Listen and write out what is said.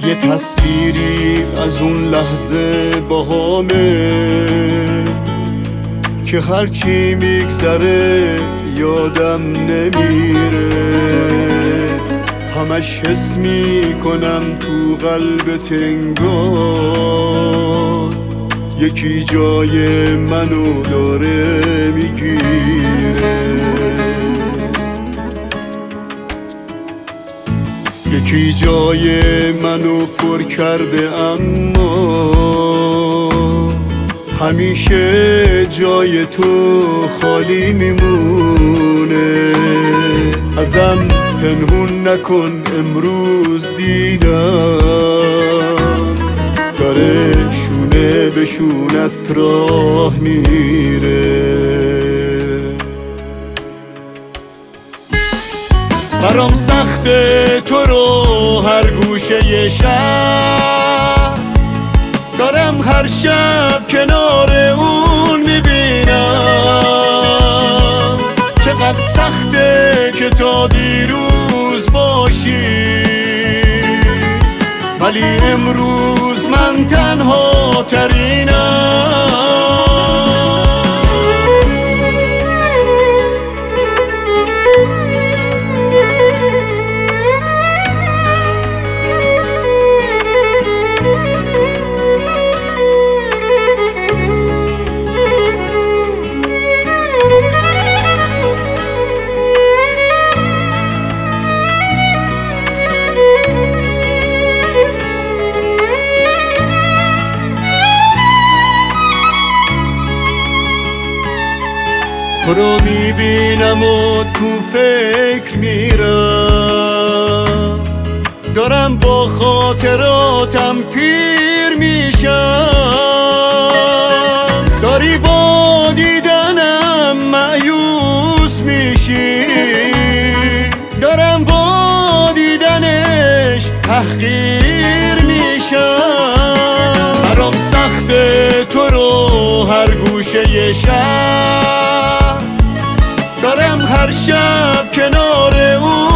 یه تصویری از اون لحظه باهامه که هرچی میگذره یادم نمیره. همش حس میکنم تو قلب تنگار یکی جای منو داره میگیره. یکی جای منو پر کرده اما همیشه جای تو خالی میمونه. ازم پنهون نکن امروز دیدم داره شونه به شونت راه میره. برام سخته تو رو هر گوشه شهر دارم هر شب کنار اون میبینم. چقدر سخته که تا دیروز باشی ولی امروز من تنها ترینم. تو رو میبینم و تو فکر میرم دارم با خاطراتم پیر میشم. داری با دیدنم مایوس میشی دارم با دیدنش تحقیر میشم. برام سخته تو رو هر گوشه شهر دارم هر شب کنار اون